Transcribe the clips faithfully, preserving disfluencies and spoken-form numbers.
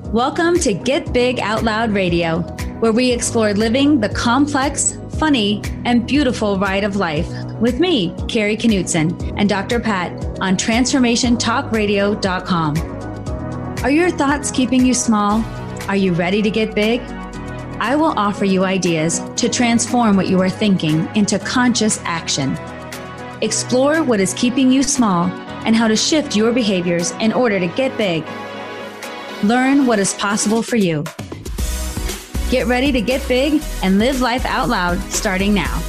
Welcome to Get Big Out Loud Radio, where we explore living the complex, funny, and beautiful ride of life with me, Carrie Knutson, and Doctor Pat on transformation talk radio dot com. Are your thoughts keeping you small? Are you ready to get big? I will offer you ideas to transform what you are thinking into conscious action. Explore what is keeping you small and how to shift your behaviors in order to get big. Learn what is possible for you. Get ready to get big and live life out loud starting now.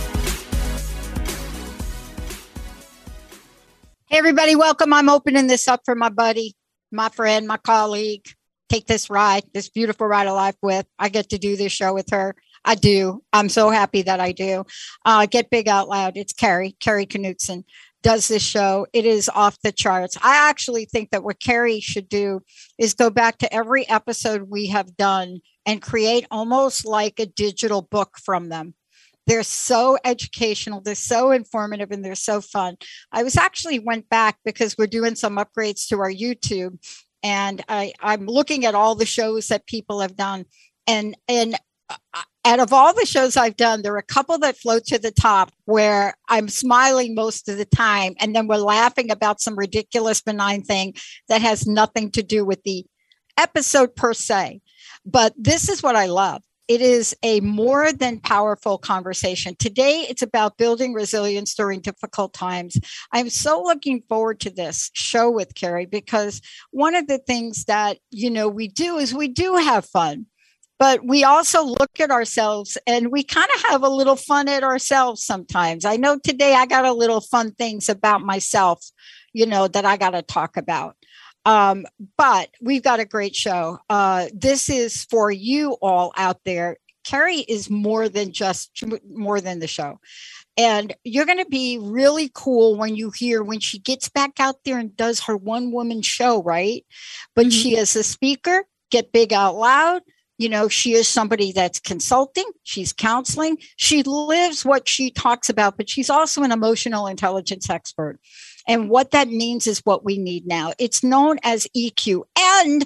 Hey, everybody, welcome. I'm opening this up for my buddy, my friend, my colleague. Take this ride, this beautiful ride of life with. I get to do this show with her. I do. I'm so happy that I do. Uh, Get Big Out Loud. It's Carrie, Carrie Knutson does this show. It is off the charts. I actually think that what Carrie should do is go back to every episode we have done and create almost like a digital book from them. They're so educational, they're so informative, and they're so fun. I was actually went back because we're doing some upgrades to our YouTube, and I, I'm looking at all the shows that people have done. And, and out of all the shows I've done, there are a couple that float to the top where I'm smiling most of the time. And then we're laughing about some ridiculous benign thing that has nothing to do with the episode per se. But this is what I love. It is a more than powerful conversation. Today, it's about building resilience during difficult times. I'm so looking forward to this show with Carrie because one of the things that, you know, we do is we do have fun. But we also look at ourselves and we kind of have a little fun at ourselves sometimes. I know today I got a little fun things about myself, you know, that I got to talk about. Um, but we've got a great show. Uh, this is for you all out there. Carrie is more than just more than the show. And you're going to be really cool when you hear when she gets back out there and does her one woman show, right? But mm-hmm. She is a speaker, Get Big Out Loud. You know, she is somebody that's consulting. She's counseling. She lives what she talks about, but she's also an emotional intelligence expert. And what that means is what we need now. It's known as E Q. And,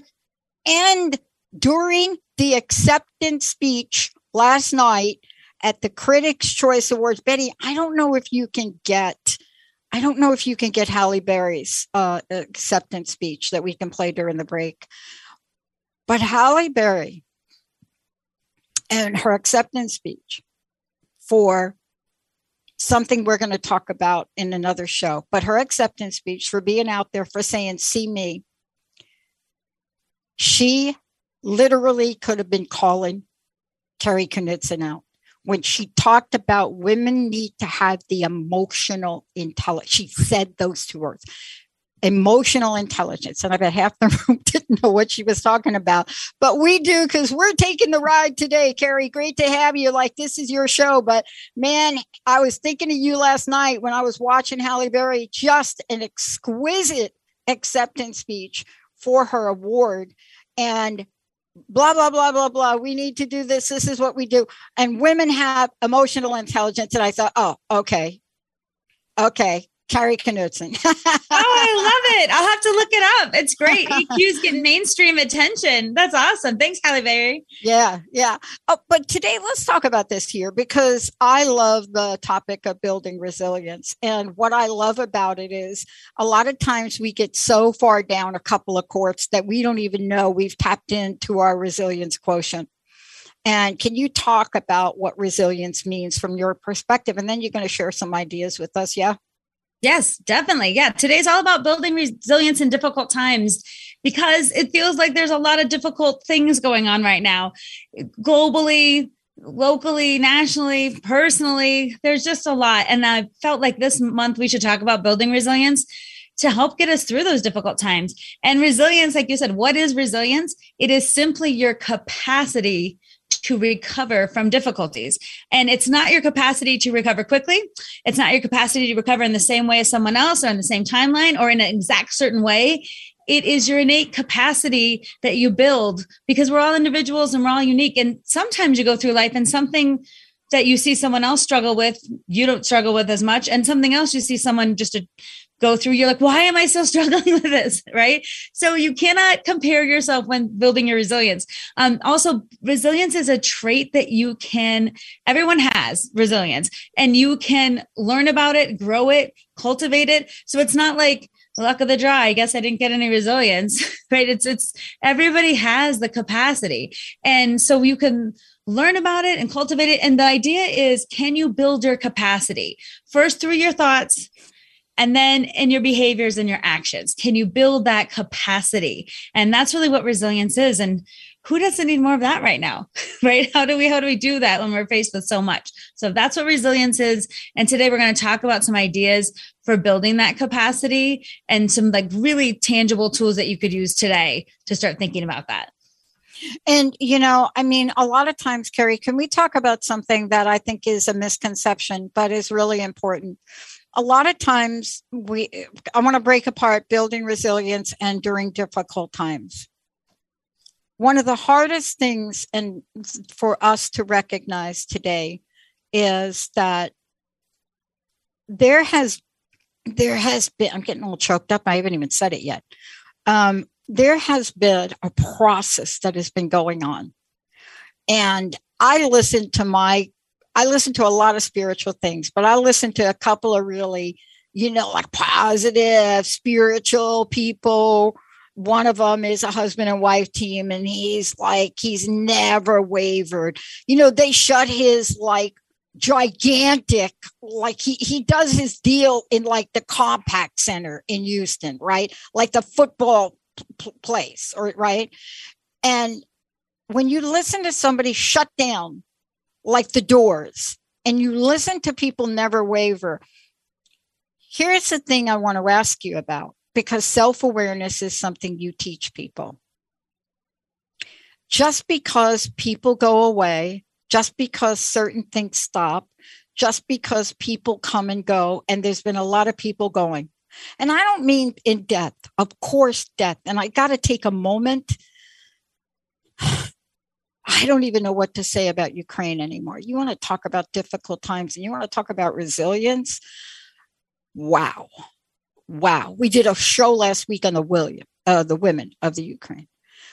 and during the acceptance speech last night at the Critics' Choice Awards, Betty, I don't know if you can get, I don't know if you can get Halle Berry's uh, acceptance speech that we can play during the break. But Halle Berry, and her acceptance speech for something we're going to talk about in another show, but her acceptance speech for being out there, for saying, see me, she literally could have been calling Carrie Knutson out when she talked about women need to have the emotional intelligence. She said those two words. Emotional intelligence. And I bet half the room didn't know what she was talking about, but we do because we're taking the ride today. Carrie, great to have you. Like, this is your show. But man, I was thinking of you last night when I was watching Halle Berry, just an exquisite acceptance speech for her award. And blah, blah, blah, blah, blah. We need to do this. This is what we do. And women have emotional intelligence. And I thought, oh, okay. Okay. Carrie Knutson. Oh, I love it. I'll have to look it up. It's great. E Q's getting mainstream attention. That's awesome. Thanks, Halle Berry. Yeah, yeah. Oh, but today, let's talk about this here because I love the topic of building resilience. And what I love about it is a lot of times we get so far down a couple of courts that we don't even know we've tapped into our resilience quotient. And can you talk about what resilience means from your perspective? And then you're going to share some ideas with us. Yeah. Yes, definitely. Yeah. Today's all about building resilience in difficult times because it feels like there's a lot of difficult things going on right now, globally, locally, nationally, personally. There's just a lot. And I felt like this month we should talk about building resilience to help get us through those difficult times. And resilience, like you said, what is resilience? It is simply your capacity to recover from difficulties. And it's not your capacity to recover quickly. It's not your capacity to recover in the same way as someone else or in the same timeline or in an exact certain way. It is your innate capacity that you build because we're all individuals and we're all unique. And sometimes you go through life and something that you see someone else struggle with, you don't struggle with as much. And something else you see someone just a go through, you're like, why am I still struggling with this? Right. So you cannot compare yourself when building your resilience. Um, also, resilience is a trait that you can, everyone has resilience, and you can learn about it, grow it, cultivate it. So it's not like, luck of the draw, I guess I didn't get any resilience, right? It's, it's, everybody has the capacity. And so you can learn about it and cultivate it. And the idea is, can you build your capacity first through your thoughts, and then in your behaviors and your actions? Can you build that capacity? And that's really what resilience is. And who doesn't need more of that right now, right? How do we, how do we do that when we're faced with so much? So that's what resilience is. And today we're going to talk about some ideas for building that capacity and some like really tangible tools that you could use today to start thinking about that. And, you know, I mean, a lot of times, Carrie, can we talk about something that I think is a misconception, but is really important? A lot of times we, I want to break apart building resilience and during difficult times. One of the hardest things and for us to recognize today is that there has, there has been, I'm getting a little choked up. I haven't even said it yet. Um, there has been a process that has been going on. And I listened to my, I listened to a lot of spiritual things, but I listened to a couple of really, you know, like positive spiritual people. One of them is a husband and wife team, and he's like, he's never wavered. You know, they shut his like gigantic, like he, he does his deal in like the Compact Center in Houston, right? Like the football p- place, or right. And when you listen to somebody shut down, like the Doors, and you listen to people never waver, here's the thing I want to ask you about. Because self-awareness is something you teach people. Just because people go away, just because certain things stop, just because people come and go, and there's been a lot of people going. And I don't mean in death, of course, death. And I got to take a moment. I don't even know what to say about Ukraine anymore. You want to talk about difficult times and you want to talk about resilience? Wow. Wow. We did a show last week on the William, uh, the women of the Ukraine.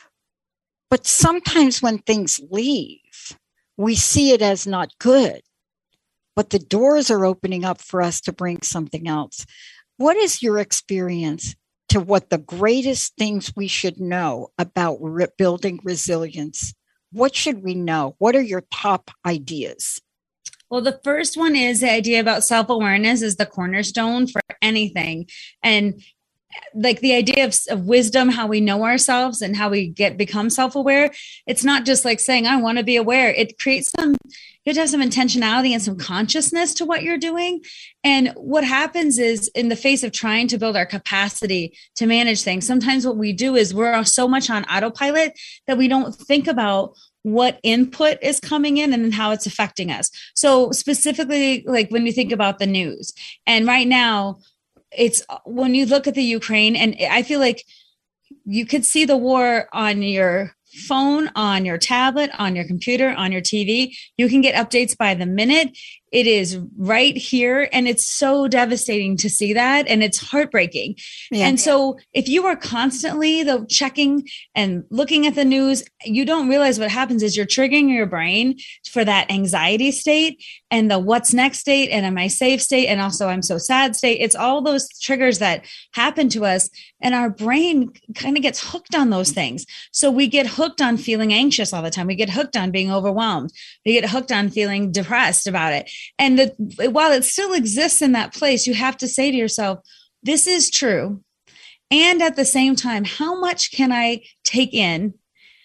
But sometimes when things leave, we see it as not good. But the doors are opening up for us to bring something else. What is your experience to what the greatest things we should know about re- building resilience? What should we know? What are your top ideas? Well, the first one is the idea about self-awareness is the cornerstone for anything. And like the idea of, of wisdom, how we know ourselves and how we get become self-aware. It's not just like saying, I want to be aware. It creates some, you have to have some intentionality and some consciousness to what you're doing. And what happens is in the face of trying to build our capacity to manage things, sometimes what we do is we're so much on autopilot that we don't think about what input is coming in and how it's affecting us. So specifically, like when you think about the news, and right now it's when you look at the Ukraine, and I feel like you could see the war on your phone, on your tablet, on your computer, on your T V. You can get updates by the minute. It is right here. And it's so devastating to see that. And it's heartbreaking. Yeah. And so if you are constantly though checking and looking at the news, you don't realize what happens is you're triggering your brain for that anxiety state and the what's next state and am I safe state. And also I'm so sad state. It's all those triggers that happen to us. And our brain kind of gets hooked on those things. So we get hooked on feeling anxious all the time. We get hooked on being overwhelmed. We get hooked on feeling depressed about it. And the, while it still exists in that place, you have to say to yourself, this is true. And at the same time, how much can I take in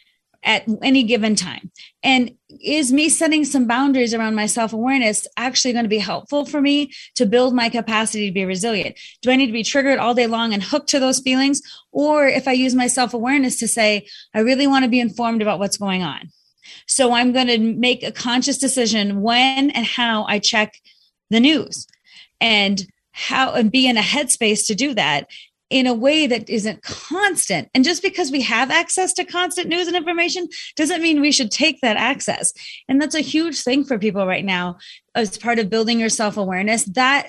at any given time? And is me setting some boundaries around my self-awareness actually going to be helpful for me to build my capacity to be resilient? Do I need to be triggered all day long and hooked to those feelings? Or if I use my self-awareness to say, I really want to be informed about what's going on. So I'm going to make a conscious decision when and how I check the news and how and be in a headspace to do that in a way that isn't constant. And just because we have access to constant news and information doesn't mean we should take that access. And that's a huge thing for people right now as part of building your self-awareness. That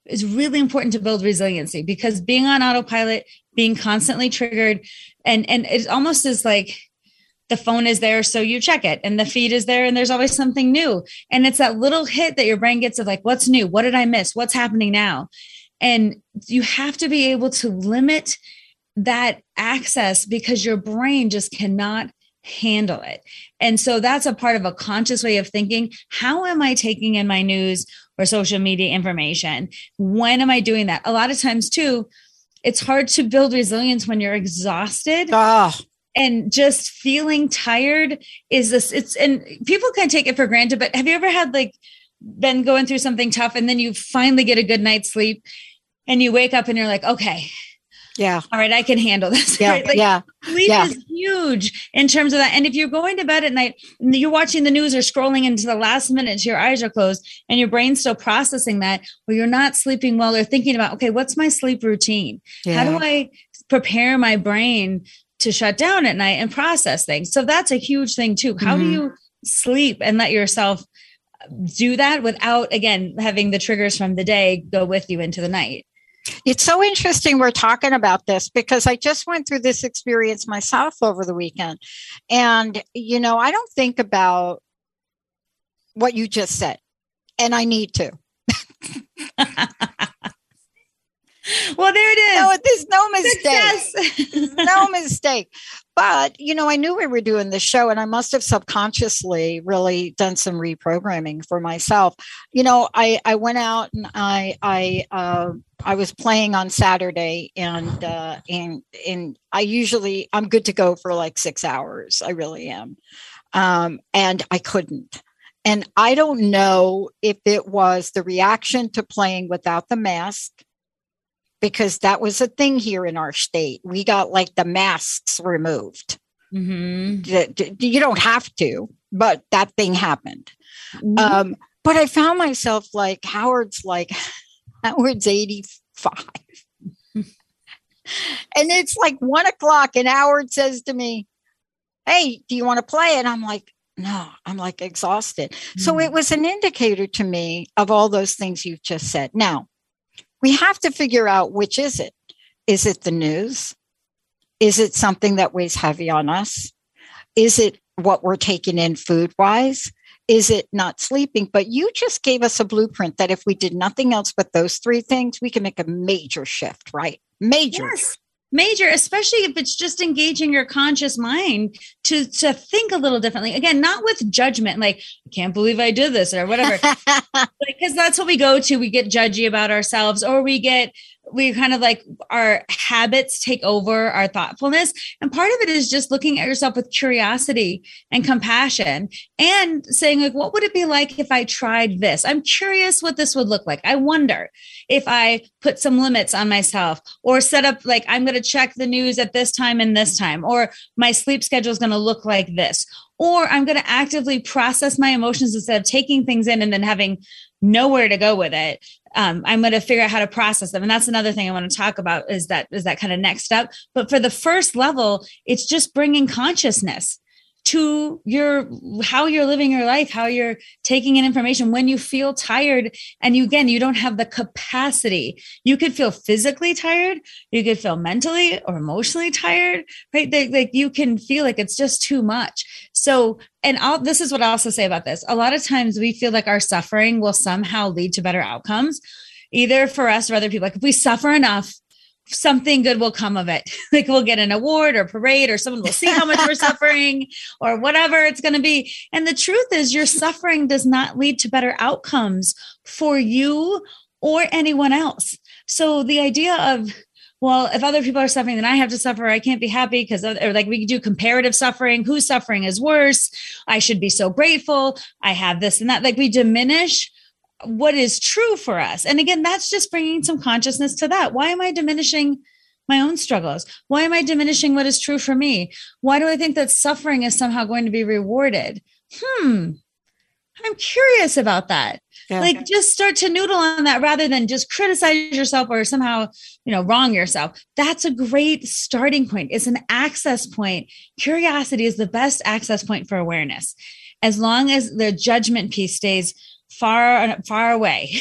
is really important to build resiliency, because being on autopilot, being constantly triggered, and, and it almost is like the phone is there, so you check it, and the feed is there, and there's always something new. And it's that little hit that your brain gets of like, what's new? What did I miss? What's happening now? And you have to be able to limit that access, because your brain just cannot handle it. And so that's a part of a conscious way of thinking. How am I taking in my news or social media information? When am I doing that? A lot of times too, it's hard to build resilience when you're exhausted. Oh. And just feeling tired is this, it's, and people can take it for granted, but have you ever had like been going through something tough and then you finally get a good night's sleep and you wake up and you're like, okay, yeah, all right, I can handle this. Yeah. Right? Like, yeah. sleep yeah. is huge in terms of that. And if you're going to bed at night and you're watching the news or scrolling into the last minute, your eyes are closed and your brain's still processing that, or you're not sleeping well or thinking about, okay, what's my sleep routine? Yeah. How do I prepare my brain to shut down at night and process things? So that's a huge thing too. How mm-hmm. do you sleep and let yourself do that without, again, having the triggers from the day go with you into the night? It's so interesting we're talking about this, because I just went through this experience myself over the weekend. And, you know, I don't think about what you just said, and I need to. Well, there it is. No, there's no mistake. No mistake. But, you know, I knew we were doing this show, and I must have subconsciously really done some reprogramming for myself. You know, I, I went out and I I uh, I was playing on Saturday, and uh, and and I usually I'm good to go for like six hours. I really am, um, and I couldn't. And I don't know if it was the reaction to playing without the mask, because that was a thing here in our state. We got like the masks removed. Mm-hmm. You don't have to, but that thing happened. Mm-hmm. Um, but I found myself like, Howard's like, Howard's eighty-five. And it's like one o'clock and Howard says to me, hey, do you want to play? And I'm like, no, I'm like exhausted. Mm-hmm. So it was an indicator to me of all those things you've just said. Now, we have to figure out, which is it? Is it the news? Is it something that weighs heavy on us? Is it what we're taking in food wise? Is it not sleeping? But you just gave us a blueprint that if we did nothing else but those three things, we can make a major shift, right? Major. Yes. Major, especially if it's just engaging your conscious mind to, to think a little differently. Again, not with judgment, like, I can't believe I did this or whatever, because that's what we go to. We get judgy about ourselves, or we get, we kind of like our habits take over our thoughtfulness. And part of it is just looking at yourself with curiosity and compassion and saying, like, what would it be like if I tried this? I'm curious what this would look like. I wonder if I put some limits on myself, or set up like, I'm going to check the news at this time and this time, or my sleep schedule is going to look like this, or I'm going to actively process my emotions instead of taking things in and then having nowhere to go with it. Um, I'm going to figure out how to process them. And that's another thing I want to talk about is that, is that kind of next step. But for the first level, it's just bringing consciousness to your, how you're living your life, how you're taking in information. When you feel tired and you, again, you don't have the capacity, you could feel physically tired, you could feel mentally or emotionally tired, right? They, like you can feel like it's just too much. So, and I'll, this is what I also say about this. A lot of times we feel like our suffering will somehow lead to better outcomes, either for us or other people. Like if we suffer enough, something good will come of it. Like we'll get an award or parade, or someone will see how much we're suffering, or whatever it's going to be. And the truth is your suffering does not lead to better outcomes for you or anyone else. So the idea of, well, if other people are suffering, then I have to suffer. I can't be happy because, or like we do comparative suffering. Whose suffering is worse? I should be so grateful. I have this and that. Like we diminish what is true for us. And again, that's just bringing some consciousness to that. Why am I diminishing my own struggles? Why am I diminishing what is true for me? Why do I think that suffering is somehow going to be rewarded? Hmm. I'm curious about that. Yeah. Like just start to noodle on that rather than just criticize yourself or somehow, you know, wrong yourself. That's a great starting point. It's an access point. Curiosity is the best access point for awareness. As long as the judgment piece stays far, far away,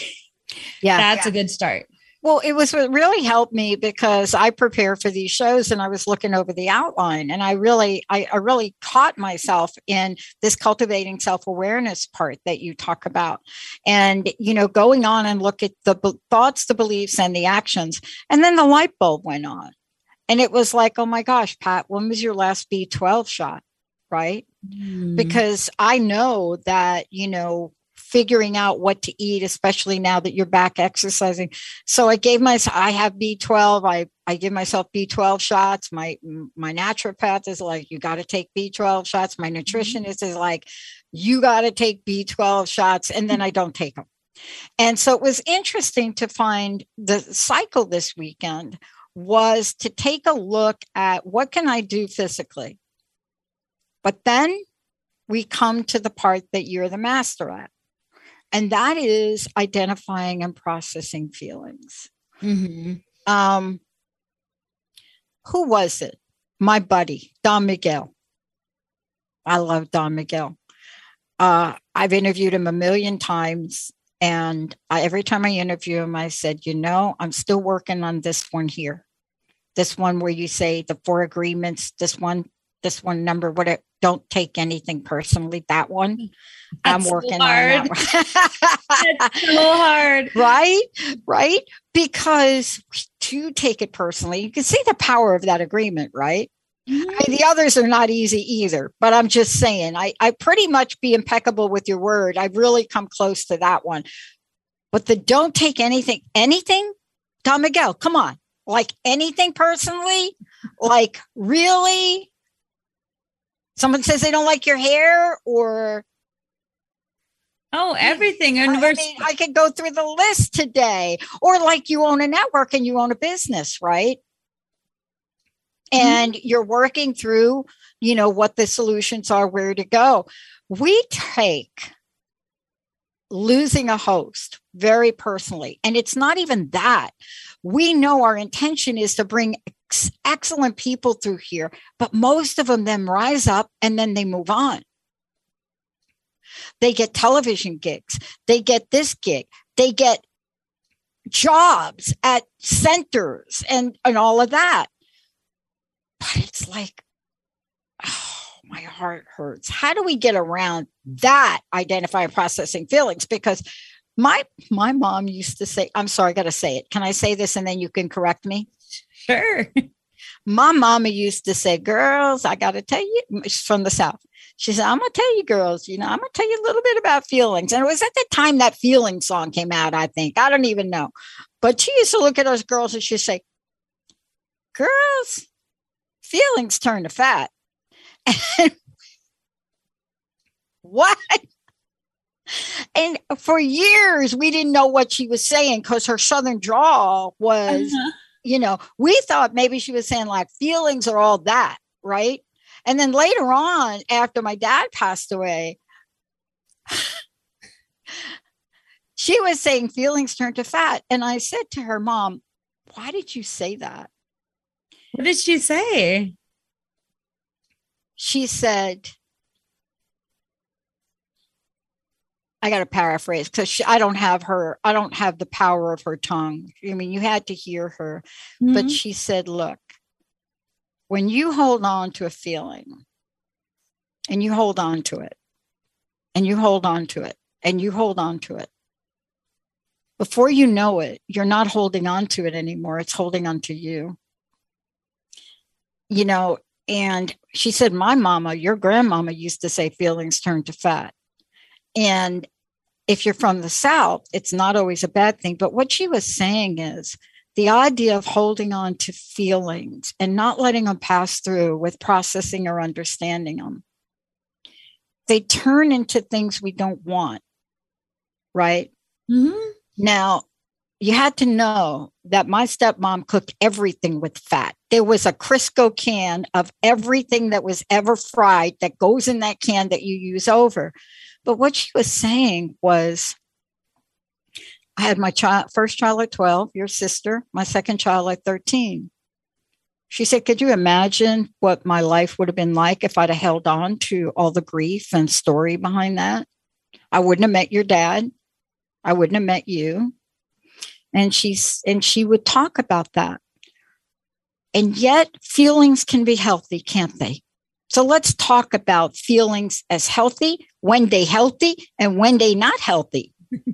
Yeah. That's yeah. a good start. Well, it was what really helped me because I prepare for these shows and I was looking over the outline and I really, I, I really caught myself in this cultivating self-awareness part that you talk about. And, you know, going on and look at the b- thoughts, the beliefs, and the actions. And then the light bulb went on. And it was like, oh my gosh, Pat, when was your last B twelve shot? Right? Mm. Because I know that, you know, figuring out what to eat, especially now that you're back exercising. So I gave myself, I have B twelve. I, I give myself B twelve shots. My, my naturopath is like, you got to take B twelve shots. My nutritionist is like, you got to take B twelve shots. And then I don't take them. And so it was interesting to find the cycle this weekend was to take a look at what can I do physically? But then we come to the part that you're the master at. And that is identifying and processing feelings. Mm-hmm. Um, who was it? My buddy, Don Miguel. I love Don Miguel. Uh, I've interviewed him a million times. And I, every time I interview him, I said, you know, I'm still working on this one here. This one where you say the four agreements, this one, this one number, what don't take anything personally. That one, That's I'm working so on that one. That's so hard. Right? Right? Because to take it personally, you can see the power of that agreement, right? Mm-hmm. I mean, the others are not easy either, but I'm just saying, I, I pretty much be impeccable with your word. I've really come close to that one. But the don't take anything, anything, Don Miguel, come on. Like anything personally, like really? Someone says they don't like your hair or. Oh, everything. I, I mean, I could go through the list today. Or like you own a network and you own a business, right? And mm-hmm. you're working through, you know, what the solutions are, where to go. We take losing a host very personally. And it's not even that. We know our intention is to bring ex- excellent people through here, but most of them then rise up and then they move on. They get television gigs. They get this gig. They get jobs at centers and, and all of that. But it's like, oh, my heart hurts. How do we get around that identifying processing feelings? Because my my mom used to say, I'm sorry, I got to say it. Can I say this and then you can correct me? Sure. My mama used to say, girls, I got to tell you, she's from the South. She said, I'm going to tell you girls, you know, I'm going to tell you a little bit about feelings. And it was at the time that Feeling song came out, I think. I don't even know. But she used to look at us girls and she'd say, girls, feelings turn to fat. And what? And for years, we didn't know what she was saying because her Southern drawl was, uh-huh. you know, we thought maybe she was saying like feelings are all that, right? And then later on, after my dad passed away, she was saying feelings turn to fat. And I said to her, Mom, why did you say that? What did she say? She said, I got to paraphrase because I don't have her, I don't have the power of her tongue. I mean, you had to hear her, mm-hmm. but she said, look, when you hold on to a feeling and you hold on to it and you hold on to it and you hold on to it, before you know it, you're not holding on to it anymore. It's holding on to you. You know, and she said, my mama, your grandmama used to say feelings turn to fat. And if you're from the South, it's not always a bad thing. But what she was saying is the idea of holding on to feelings and not letting them pass through with processing or understanding them, they turn into things we don't want, right? Mm-hmm. Now, you had to know that my stepmom cooked everything with fat. There was a Crisco can of everything that was ever fried that goes in that can that you use over. But what she was saying was, I had my child, first child at twelve, your sister, my second child at thirteen. She said, could you imagine what my life would have been like if I'd have held on to all the grief and story behind that? I wouldn't have met your dad. I wouldn't have met you. And she's, and she would talk about that. And yet feelings can be healthy, can't they? So let's talk about feelings as healthy, when they healthy, and when they not healthy.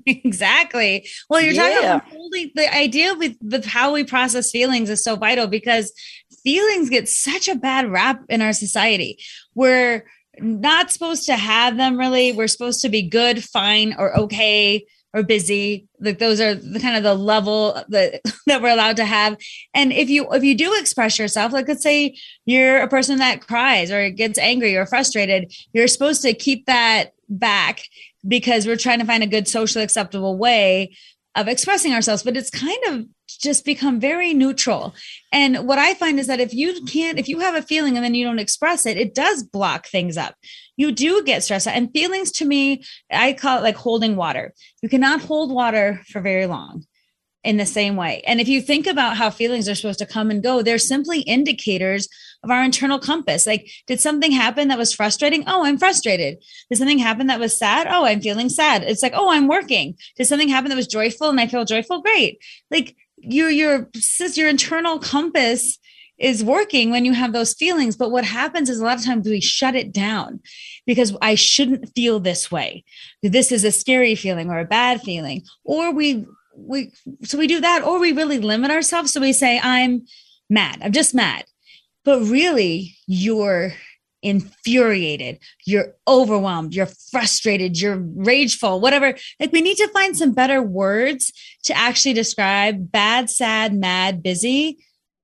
Exactly. Well, you're Yeah. talking about holding the idea with, with how we process feelings is so vital, because feelings get such a bad rap in our society. We're not supposed to have them, really. We're supposed to be good, fine, or okay, or busy. Like those are the kind of the level that, that we're allowed to have. And if you if you do express yourself, like let's say you're a person that cries or gets angry or frustrated, you're supposed to keep that back, because we're trying to find a good socially acceptable way of expressing ourselves. But it's kind of just become very neutral. And what I find is that if you can't, if you have a feeling and then you don't express it, it does block things up. You do get stressed out. And feelings, to me, I call it like holding water. You cannot hold water for very long in the same way. And if you think about how feelings are supposed to come and go, they're simply indicators of our internal compass. Like, did something happen that was frustrating? Oh, I'm frustrated. Did something happen that was sad? Oh, I'm feeling sad. It's like, oh, I'm working. Did something happen that was joyful and I feel joyful? Great. Like your, your, your internal compass is working when you have those feelings. But what happens is a lot of times we shut it down because I shouldn't feel this way. This is a scary feeling or a bad feeling. Or we, we, so we do that, or we really limit ourselves. So we say, I'm mad. I'm just mad. But really, you're infuriated, you're overwhelmed, you're frustrated, you're rageful, whatever. Like, we need to find some better words to actually describe bad, sad, mad, busy,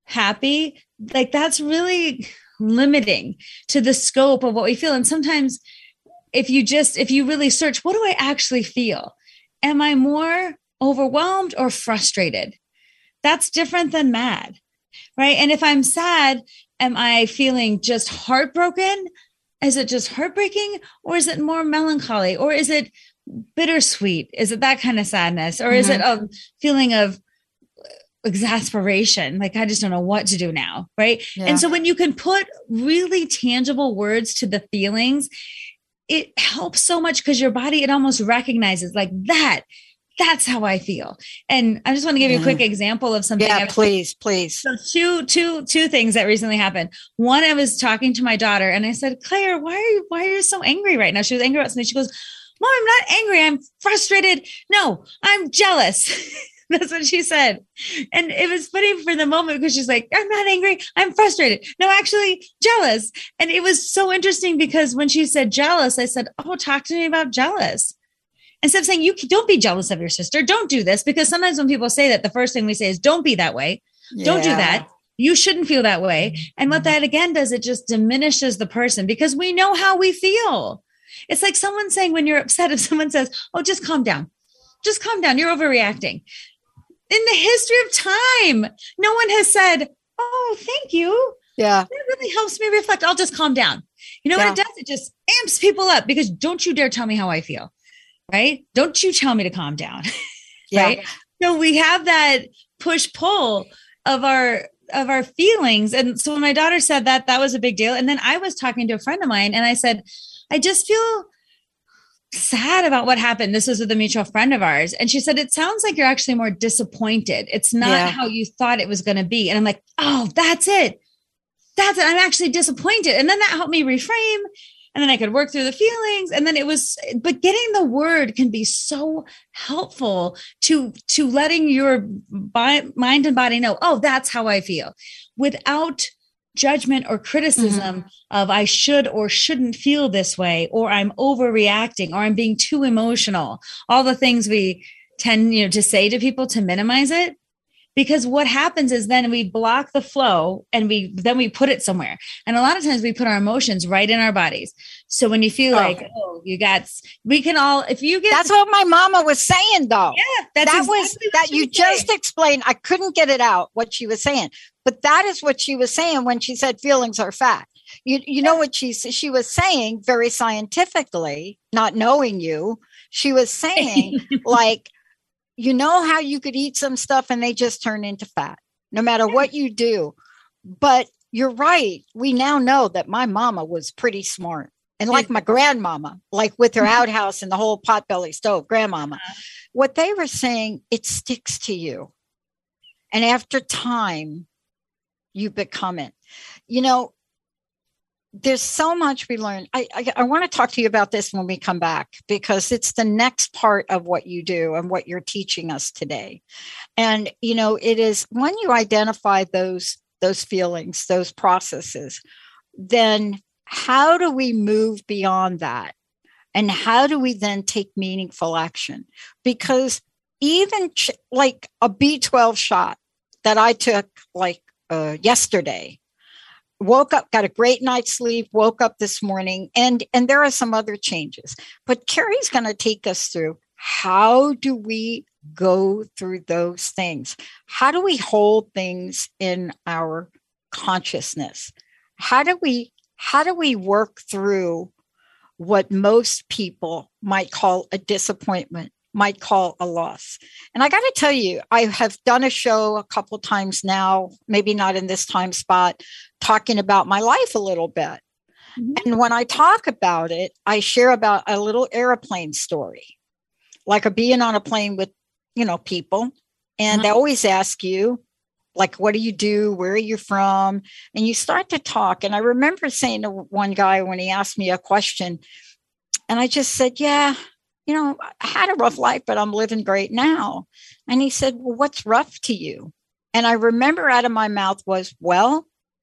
happy. Like, that's really limiting to the scope of what we feel. And sometimes if you just, if you really search, what do I actually feel? Am I more overwhelmed or frustrated? That's different than mad, right? And if I'm sad, am I feeling just heartbroken? Is it just heartbreaking, or is it more melancholy, or is it bittersweet? Is it that kind of sadness, or mm-hmm. is it a feeling of exasperation? Like, I just don't know what to do now, right? Yeah. And so when you can put really tangible words to the feelings, it helps so much, because your body, it almost recognizes like that. That's how I feel. And I just want to give you a quick example of something. Yeah, please, please. So two, two, two things that recently happened. One, I was talking to my daughter and I said, Claire, why are you, why are you so angry right now? She was angry about something. She goes, Mom, I'm not angry. I'm frustrated. No, I'm jealous. That's what she said. And it was funny for the moment, because she's like, I'm not angry. I'm frustrated. No, actually jealous. And it was so interesting, because when she said jealous, I said, oh, talk to me about jealous. Instead of saying, you don't be jealous of your sister, don't do this. Because sometimes when people say that, the first thing we say is, don't be that way. Yeah. Don't do that. You shouldn't feel that way. And what that again does, it just diminishes the person, because we know how we feel. It's like someone saying, when you're upset, if someone says, oh, just calm down, just calm down, you're overreacting. In the history of time, no one has said, oh, thank you. Yeah. It really helps me reflect. I'll just calm down. You know yeah. what it does? It just amps people up, because don't you dare tell me how I feel. Right? Don't you tell me to calm down. Yeah. Right. So we have that push pull of our, of our feelings. And so when my daughter said that, that was a big deal. And then I was talking to a friend of mine and I said, I just feel sad about what happened. This was with a mutual friend of ours. And she said, it sounds like you're actually more disappointed. It's not yeah. how you thought it was going to be. And I'm like, oh, that's it. That's it. I'm actually disappointed. And then that helped me reframe. And then I could work through the feelings. And then it was, but getting the word can be so helpful to, to letting your bi- mind and body know, oh, that's how I feel, without judgment or criticism mm-hmm. of I should or shouldn't feel this way, or I'm overreacting, or I'm being too emotional. All the things we tend, you know, to say to people to minimize it. Because what happens is then we block the flow, and we then we put it somewhere. And a lot of times we put our emotions right in our bodies. So when you feel oh. like, oh, you got, we can all, if you get. That's what my mama was saying, though. Yeah, that's that exactly was that you just saying. Explained. I couldn't get it out what she was saying, but that is what she was saying when she said feelings are fact. You you know what she she was saying very scientifically, not knowing you. She was saying like. You know how you could eat some stuff and they just turn into fat, no matter yeah. what you do. But you're right. We now know that my mama was pretty smart. And like my grandmama, like with her outhouse and the whole potbelly stove, grandmama, uh-huh. what they were saying, it sticks to you. And after time, you become it. You know, there's so much we learn. I, I, I want to talk to you about this when we come back, because it's the next part of what you do and what you're teaching us today. And, you know, it is when you identify those, those feelings, those processes, then how do we move beyond that? And how do we then take meaningful action? Because even ch- like a B twelve shot that I took like uh, yesterday, woke up, got a great night's sleep, woke up this morning, and, and there are some other changes. But Carrie's going to take us through, how do we go through those things? How do we hold things in our consciousness? How do we How do we work through what most people might call a disappointment, might call a loss? And I got to tell you, I have done a show a couple of times now, maybe not in this time spot, talking about my life a little bit. Mm-hmm. And when I talk about it, I share about a little airplane story, like a being on a plane with, you know, people. And mm-hmm. they always ask you, like, what do you do? Where are you from? And you start to talk. And I remember saying to one guy when he asked me a question, and I just said, yeah, you know, I had a rough life, but I'm living great now. And he said, well, what's rough to you? And I remember out of my mouth was, well,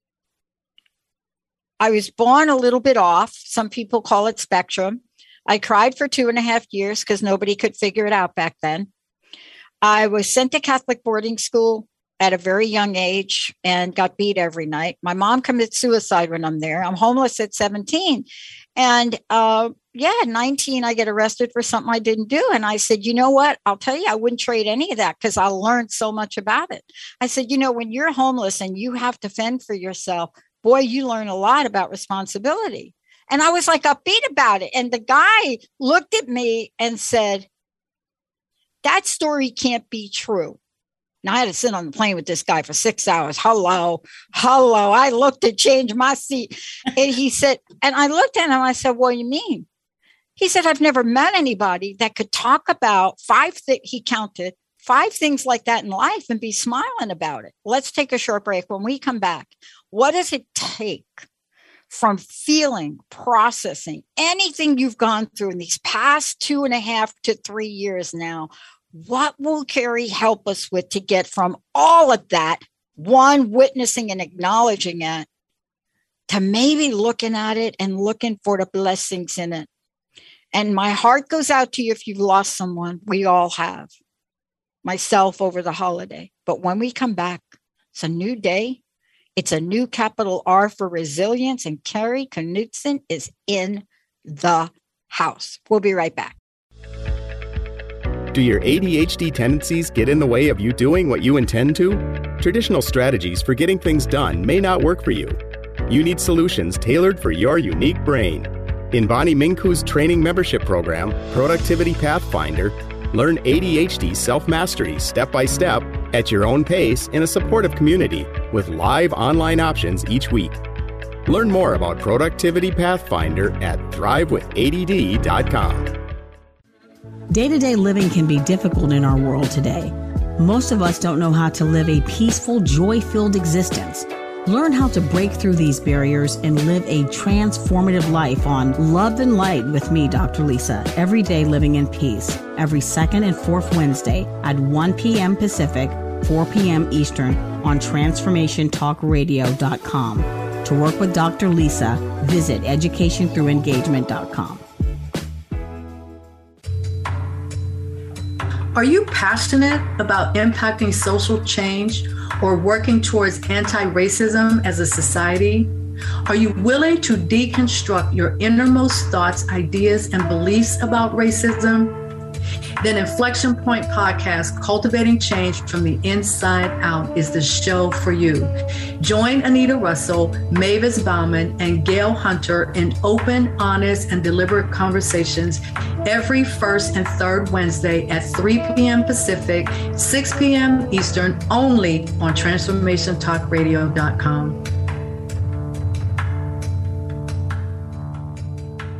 I was born a little bit off. Some people call it spectrum. I cried for two and a half years because nobody could figure it out back then. I was sent to Catholic boarding school at a very young age and got beat every night. My mom committed suicide when I'm there. I'm homeless at seventeen. And uh, yeah, at nineteen, I get arrested for something I didn't do. And I said, you know what? I'll tell you, I wouldn't trade any of that because I learned so much about it. I said, you know, when you're homeless and you have to fend for yourself, boy, you learn a lot about responsibility. And I was like upbeat about it. And the guy looked at me and said, that story can't be true. Now, I had to sit on the plane with this guy for six hours. Hello, hello. I looked to change my seat. And he said, and I looked at him, I said, what do you mean? He said, I've never met anybody that could talk about five things, he counted, five things like that in life and be smiling about it. Let's take a short break. When we come back, what does it take from feeling, processing, anything you've gone through in these past two and a half to three years now? What will Carrie help us with to get from all of that, one, witnessing and acknowledging it, to maybe looking at it and looking for the blessings in it? And my heart goes out to you if you've lost someone. We all have. Myself over the holiday. But when we come back, it's a new day. It's a new capital R for resilience. And Carrie Knudsen is in the house. We'll be right back. Do your A D H D tendencies get in the way of you doing what you intend to? Traditional strategies for getting things done may not work for you. You need solutions tailored for your unique brain. In Bonnie Minku's training membership program, Productivity Pathfinder, learn A D H D self-mastery step by step at your own pace in a supportive community with live online options each week. Learn more about Productivity Pathfinder at thrive with A D D dot com. Day-to-day living can be difficult in our world today. Most of us don't know how to live a peaceful, joy-filled existence. Learn how to break through these barriers and live a transformative life on Love and Light with me, Doctor Lisa, every day living in peace, every second and fourth Wednesday at one p.m. Pacific, four p.m. Eastern on transformation talk radio dot com. To work with Doctor Lisa, visit education through engagement dot com. Are you passionate about impacting social change or working towards anti-racism as a society? Are you willing to deconstruct your innermost thoughts, ideas, and beliefs about racism? Then Inflection Point Podcast, Cultivating Change from the Inside Out, is the show for you. Join Anita Russell, Mavis Bauman, and Gail Hunter in open, honest, and deliberate conversations every first and third Wednesday at three p.m. Pacific, six p.m. Eastern, only on transformation talk radio dot com.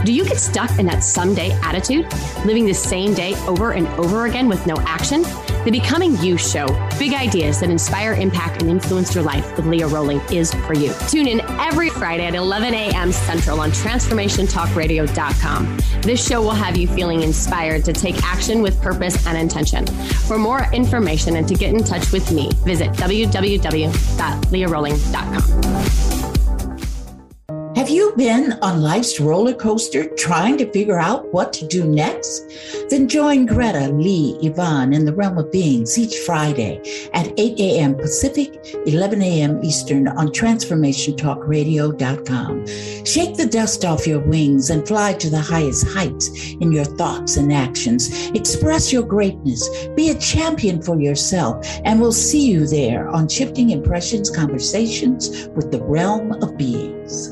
Do you get stuck in that someday attitude, living the same day over and over again with no action? The Becoming You show, big ideas that inspire, impact, and influence your life with Leah Rowling is for you. Tune in every Friday at eleven a.m. Central on transformation talk radio dot com. This show will have you feeling inspired to take action with purpose and intention. For more information and to get in touch with me, visit w w w dot leah rowling dot com. Have you been on life's roller coaster trying to figure out what to do next? Then join Greta, Lee, Yvonne in the Realm of Beings each Friday at eight a.m. Pacific, eleven a.m. Eastern on transformation talk radio dot com. Shake the dust off your wings and fly to the highest heights in your thoughts and actions. Express your greatness. Be a champion for yourself, and we'll see you there on Shifting Impressions Conversations with the Realm of Beings.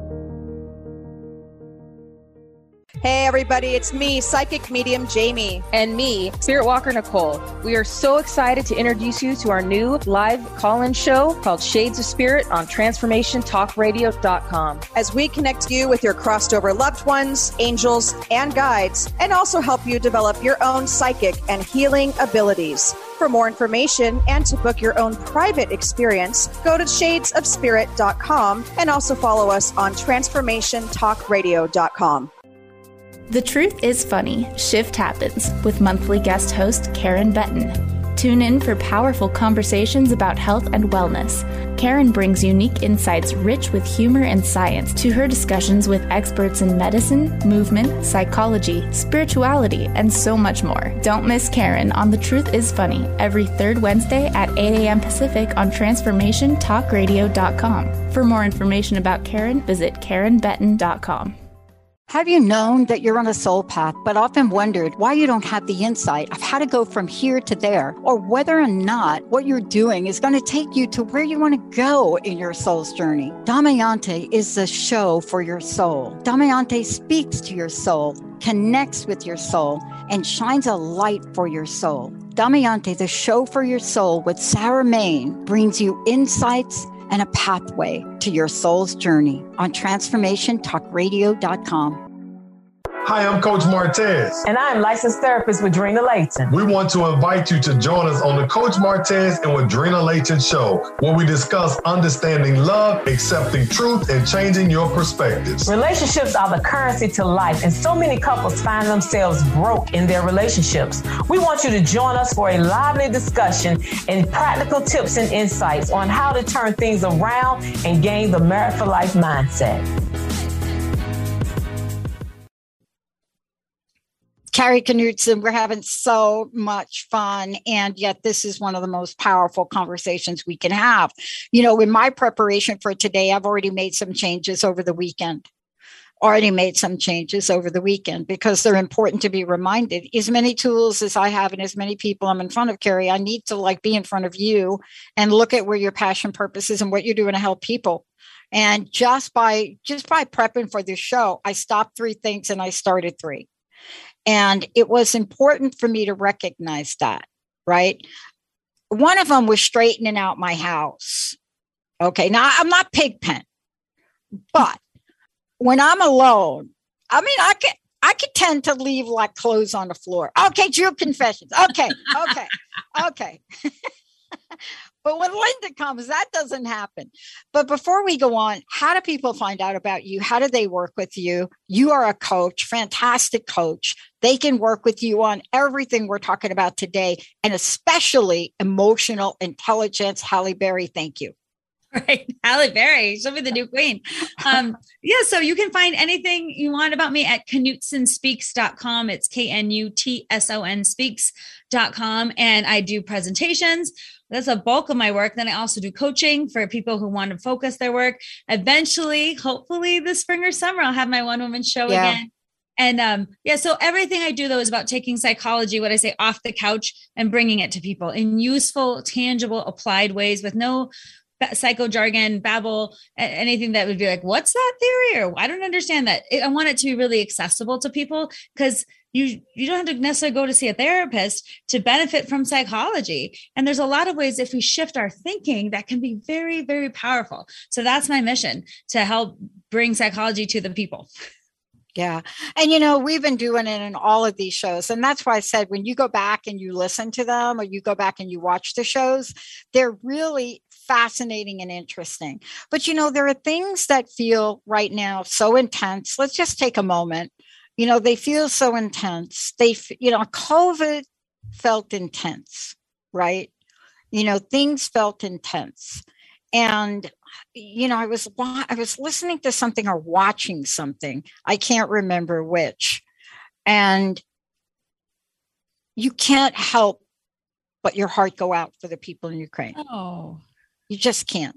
Hey everybody, it's me, psychic medium Jamie. And me, Spirit Walker Nicole. We are so excited to introduce you to our new live call-in show called Shades of Spirit on transformation talk radio dot com. As we connect you with your crossed over loved ones, angels, and guides, and also help you develop your own psychic and healing abilities. For more information and to book your own private experience, go to shades of spirit dot com and also follow us on transformation talk radio dot com. The Truth is Funny, Shift Happens with monthly guest host Karen Benton. Tune in for powerful conversations about health and wellness. Karen brings unique insights rich with humor and science to her discussions with experts in medicine, movement, psychology, spirituality, and so much more. Don't miss Karen on The Truth is Funny every third Wednesday at eight a.m. Pacific on transformation talk radio dot com. For more information about Karen, visit karen benton dot com. Have you known that you're on a soul path, but often wondered why you don't have the insight of how to go from here to there, or whether or not what you're doing is going to take you to where you want to go in your soul's journey? Damayanti is the show for your soul. Damayanti speaks to your soul, connects with your soul, and shines a light for your soul. Damayanti, the show for your soul with Sarah Main, brings you insights and a pathway to your soul's journey on transformation talk radio dot com. Hi, I'm Coach Martez. And I'm licensed therapist with Drina Layton. We want to invite you to join us on the Coach Martez and with Drina Layton show, where we discuss understanding love, accepting truth, and changing your perspectives. Relationships are the currency to life, and so many couples find themselves broke in their relationships. We want you to join us for a lively discussion and practical tips and insights on how to turn things around and gain the Merit for Life mindset. Carrie Knudsen, we're having so much fun. And yet this is one of the most powerful conversations we can have. You know, in my preparation for today, I've already made some changes over the weekend. Already made some changes over the weekend because they're important to be reminded. As many tools as I have and as many people I'm in front of, Carrie, I need to like be in front of you and look at where your passion, purpose is and what you're doing to help people. And just by just by prepping for this show, I stopped three things and I started three. And it was important for me to recognize that, right? One of them was straightening out my house. Okay, now I'm not Pigpen, but when I'm alone, I mean, I can I could tend to leave like clothes on the floor. Okay, Drew confessions. Okay, okay, okay. But when Linda comes, that doesn't happen. But before we go on, how do people find out about you? How do they work with you? You are a coach, fantastic coach. They can work with you on everything we're talking about today, and especially emotional intelligence. Halle Berry, thank you. Right. Halle Berry, she'll be the new queen. Um, yeah. So you can find anything you want about me at knutson speaks dot com. It's K N U T S O N speaks dot com. And I do presentations. That's a bulk of my work. Then I also do coaching for people who want to focus their work. Eventually, hopefully this spring or summer, I'll have my one woman show yeah. again. And um, yeah, so everything I do though is about taking psychology, what I say, off the couch and bringing it to people in useful, tangible, applied ways with no psycho jargon, babble, anything that would be like, what's that theory? Or I don't understand that. I want it to be really accessible to people because you, you don't have to necessarily go to see a therapist to benefit from psychology. And there's a lot of ways if we shift our thinking that can be very, very powerful. So that's my mission, to help bring psychology to the people. Yeah. And, you know, we've been doing it in all of these shows. And that's why I said, when you go back and you listen to them or you go back and you watch the shows, they're really fascinating and interesting. But, you know, there are things that feel right now so intense. Let's just take a moment. You know, they feel so intense. They, you know, COVID felt intense, right? You know, things felt intense. And you know, I was I was listening to something or watching something. I can't remember which. And you can't help but your heart go out for the people in Ukraine. Oh, you just can't.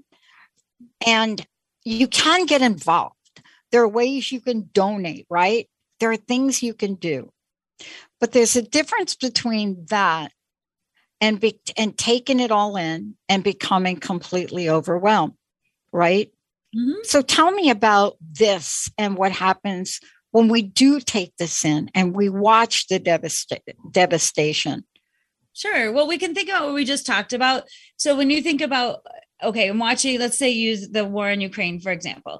And you can get involved. There are ways you can donate, right? There are things you can do. But there's a difference between that and be, and taking it all in and becoming completely overwhelmed. Right? Mm-hmm. So tell me about this and what happens when we do take this in and we watch the devasta- devastation. Sure. Well, we can think about what we just talked about. So when you think about, okay, I'm watching, let's say use the war in Ukraine, for example,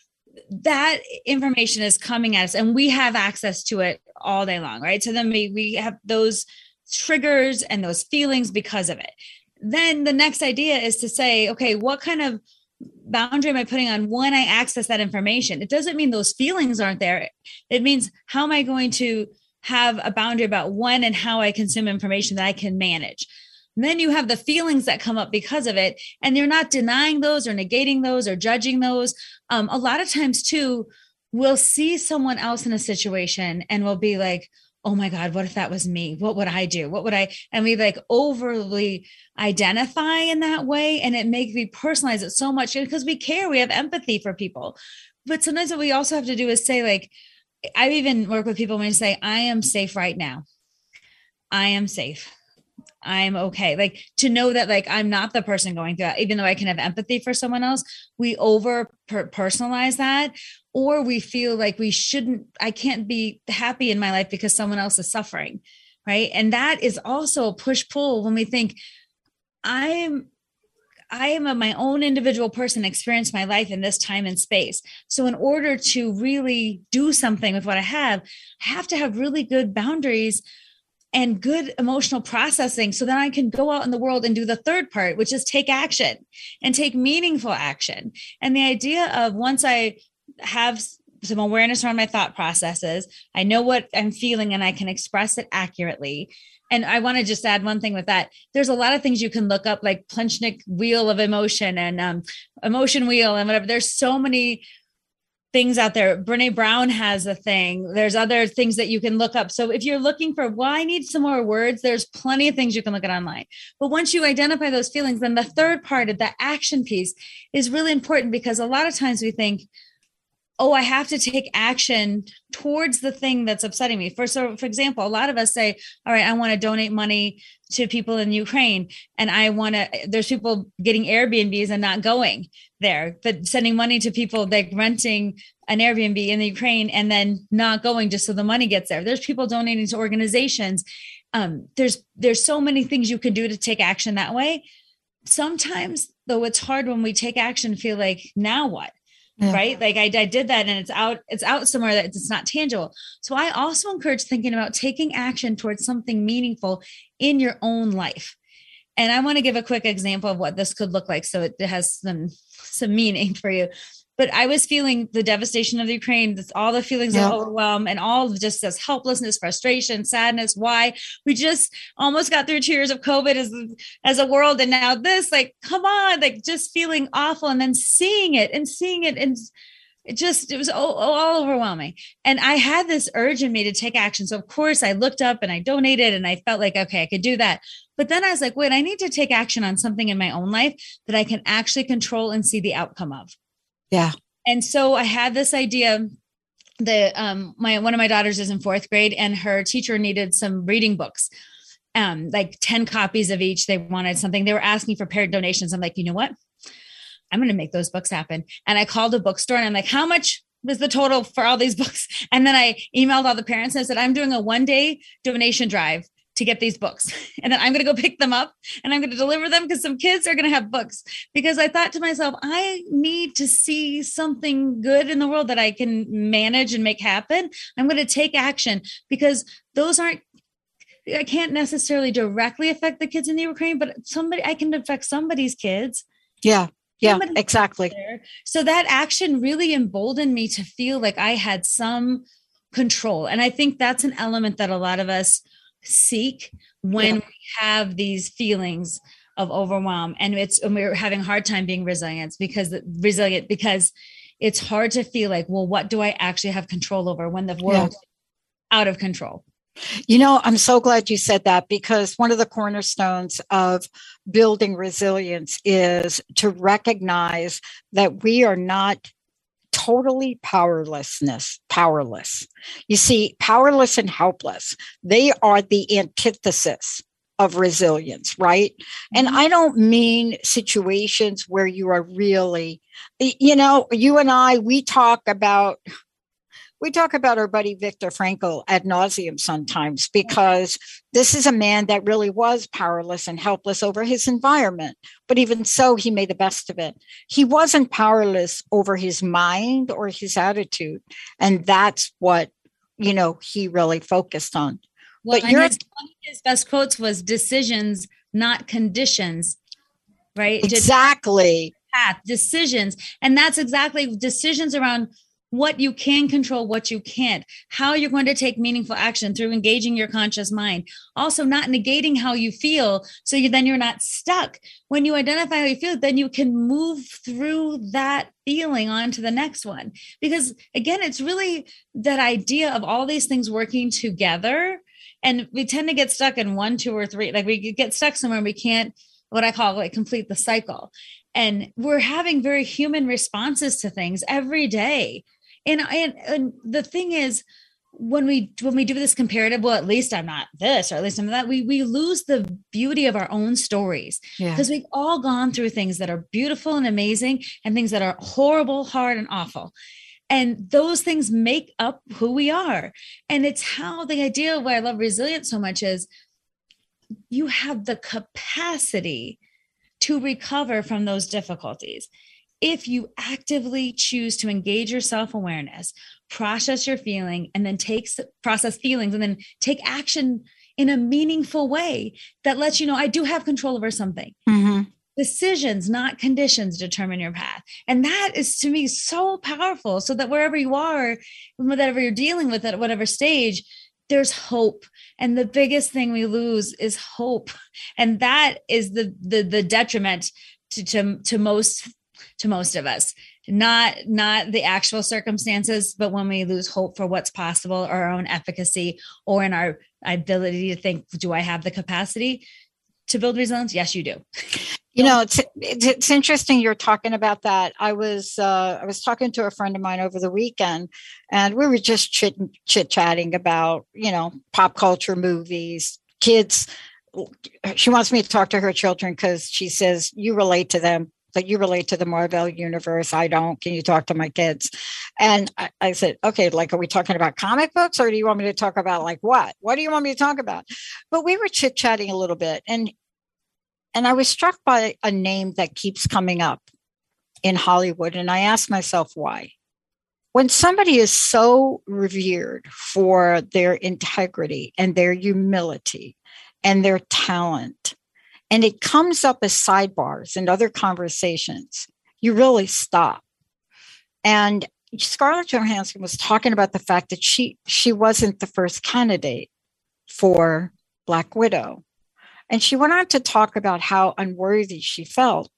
that information is coming at us and we have access to it all day long, right? So then we, we have those triggers and those feelings because of it. Then the next idea is to say, okay, what kind of boundary am I putting on when I access that information? It doesn't mean those feelings aren't there. It means, how am I going to have a boundary about when and how I consume information that I can manage? And then you have the feelings that come up because of it, and you're not denying those or negating those or judging those. Um, a lot of times too, we'll see someone else in a situation and we'll be like, oh my God, what if that was me? What would I do? What would I, and we like overly identify in that way. And it makes me personalize it so much because we care, we have empathy for people. But sometimes what we also have to do is say, like, I even work with people when you say, I am safe right now. I am safe. I'm okay. Like, to know that, like, I'm not the person going through that, even though I can have empathy for someone else, we over per- personalize that, or we feel like we shouldn't, I can't be happy in my life because someone else is suffering. Right. And that is also a push pull when we think I'm, I am a, my own individual person, experience my life in this time and space. So in order to really do something with what I have, I have to have really good boundaries and good emotional processing so that I can go out in the world and do the third part, which is take action and take meaningful action. And the idea of, once I have some awareness around my thought processes, I know what I'm feeling and I can express it accurately. And I want to just add one thing with that. There's a lot of things you can look up, like Plunchnik wheel of emotion and um, emotion wheel and whatever. There's so many things out there. Brene Brown has a thing. There's other things that you can look up. So if you're looking for, well, I need some more words, there's plenty of things you can look at online. But once you identify those feelings, then the third part of the action piece is really important, because a lot of times we think, oh, I have to take action towards the thing that's upsetting me. For, so for example, a lot of us say, all right, I want to donate money to people in Ukraine. And I want to, there's people getting Airbnbs and not going there, but sending money to people, like renting an Airbnb in the Ukraine and then not going just so the money gets there. There's people donating to organizations. Um, there's, there's so many things you can do to take action that way. Sometimes though, it's hard when we take action, feel like, now what? Yeah. Right? Like I, I did that and it's out, it's out somewhere that it's not tangible. So I also encourage thinking about taking action towards something meaningful in your own life. And I want to give a quick example of what this could look like, so it has some, some meaning for you. But I was feeling the devastation of the Ukraine, this, all the feelings yeah. of overwhelm and all of just this helplessness, frustration, sadness. Why? We just almost got through two years of COVID as, as a world. And now this, like, come on, like just feeling awful, and then seeing it and seeing it. And it just, it was all, all overwhelming. And I had this urge in me to take action. So of course I looked up and I donated and I felt like, okay, I could do that. But then I was like, wait, I need to take action on something in my own life that I can actually control and see the outcome of. Yeah. And so I had this idea that um, my, one of my daughters is in fourth grade and her teacher needed some reading books, um, like ten copies of each. They wanted something. They were asking for parent donations. I'm like, you know what? I'm going to make those books happen. And I called a bookstore and I'm like, how much was the total for all these books? And then I emailed all the parents and I said, I'm doing a one day donation drive to get these books. And then I'm going to go pick them up and I'm going to deliver them because some kids are going to have books. Because I thought to myself, I need to see something good in the world that I can manage and make happen. I'm going to take action because those aren't, I can't necessarily directly affect the kids in the Ukraine, but somebody, I can affect somebody's kids. Yeah. Yeah, exactly. So that action really emboldened me to feel like I had some control. And I think that's an element that a lot of us seek when yeah. we have these feelings of overwhelm, and it's, and we're having a hard time being resilient because resilient, because it's hard to feel like, well, what do I actually have control over when the world's yeah. out of control? You know, I'm so glad you said that, because one of the cornerstones of building resilience is to recognize that we are not totally powerlessness, powerless. You see, powerless and helpless, they are the antithesis of resilience, right? And I don't mean situations where you are really, you know, you and I, we talk about We talk about our buddy Viktor Frankl ad nauseum sometimes, because this is a man that really was powerless and helpless over his environment. But even so, he made the best of it. He wasn't powerless over his mind or his attitude. And that's what, you know, he really focused on. Well, but you're, his, one of his best quotes was decisions, not conditions, right? Exactly. Path, decisions. And that's exactly decisions around what you can control, what you can't, how you're going to take meaningful action through engaging your conscious mind. Also, not negating how you feel, so you, then you're not stuck. When you identify how you feel, then you can move through that feeling on to the next one. Because again, it's really that idea of all these things working together. And we tend to get stuck in one, two, or three. Like we get stuck somewhere and we can't, what I call like complete the cycle. And we're having very human responses to things every day. And, and and the thing is, when we when we do this comparative, well, at least I'm not this, or at least I'm that, we we lose the beauty of our own stories, because yeah. we've all gone through things that are beautiful and amazing, and things that are horrible, hard, and awful. And those things make up who we are. And it's how the idea of why I love resilience so much is you have the capacity to recover from those difficulties. If you actively choose to engage your self-awareness, process your feeling, and then take process feelings and then take action in a meaningful way that lets you know, I do have control over something. Mm-hmm. Decisions, not conditions, determine your path. And that is, to me, so powerful, so that wherever you are, whatever you're dealing with at whatever stage, there's hope. And the biggest thing we lose is hope. And that is the the, the detriment to, to, to most to most of us, not, not the actual circumstances, but when we lose hope for what's possible, or our own efficacy, or in our ability to think, do I have the capacity to build resilience? Yes, you do. You know, it's, it's, it's interesting you're talking about that. I was, uh, I was talking to a friend of mine over the weekend, and we were just chit, chit chatting about, you know, pop culture, movies, kids. She wants me to talk to her children because she says, you relate to them. Like, you relate to the Marvel universe. I don't. Can you talk to my kids? And I, I said, okay, like, are we talking about comic books, or do you want me to talk about like what? What do you want me to talk about? But we were chit chatting a little bit, and and I was struck by a name that keeps coming up in Hollywood. And I asked myself why. When somebody is so revered for their integrity and their humility and their talent, and it comes up as sidebars and other conversations, you really stop. And Scarlett Johansson was talking about the fact that she she wasn't the first candidate for Black Widow. And she went on to talk about how unworthy she felt,